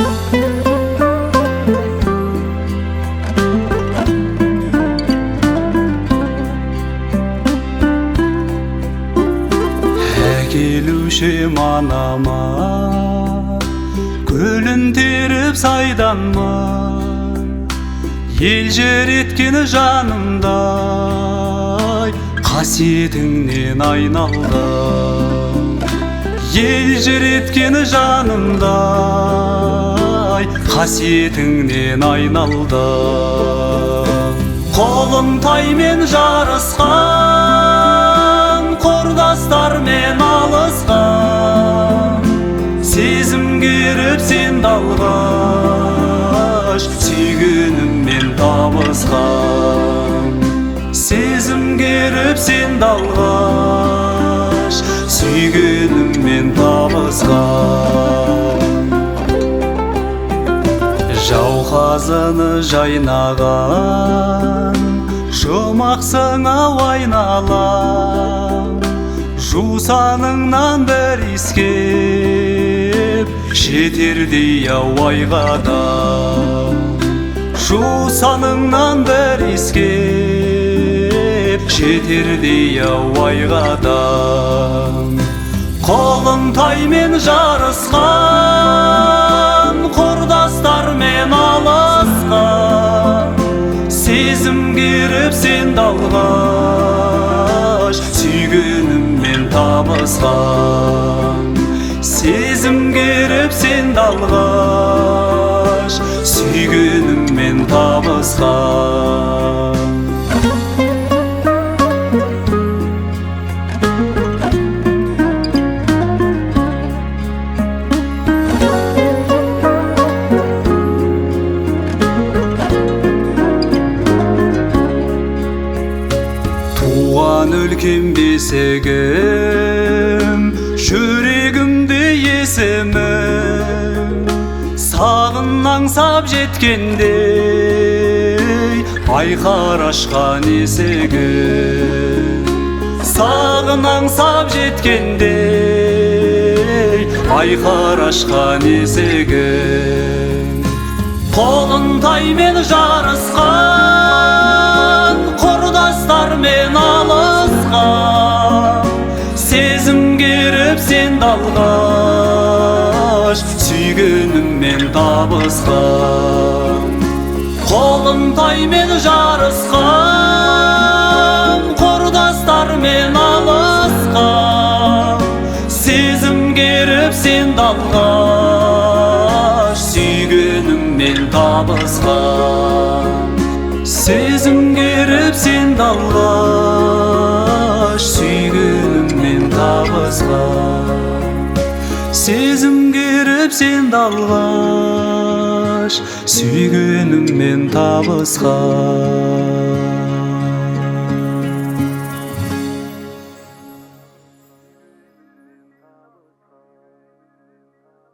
Келушем анама гүлін теріп сайданма, ел жер еткені жанымдай қасиетіңнен айналдым. Ел жер еткені жанымдай қасиетіңнен айналдым. Қолым таймен жарысқан, құрдастармен алысқан, сезім керіп сен далғаш, сүйгеніммен табысқан. Сезім керіп сен далғаш, сүйгеніммен табысқан. Жауқазыны жайнаған, жұмақсың ау айналам, жусаныңнан бір иіскеп жетердей ау айғадам. Жусаныңнан бір иіскеп жетердей ау айғадам. Қолың таймен жарысқан, құрдастармен алысқан, сезім керіп сен далғаш, сүйгеніммен табысқан. Сезім керіп сен далғаш, сүйгеніммен табысқан. Туған өлкем бесігім, жүрегімде есімім, сағын аңсап жеткендей айқар ашқан есігім. Сағын аңсап жеткендей айқар ашқан есігім. Қолын таймен жарысқан, құрдастармен алысқан, сезім керіп сен далғаш, сүйгеніммен табысқан. Қолын таймен жарысқан, құрдастармен алысқан, сезім керіп сен далғаш, сүйгеніммен табысқан. Сезім керіп сен далғаш, сүйгеніммен табысқан. Сезім керіп сен далғаш, сүйгеніммен табысқан.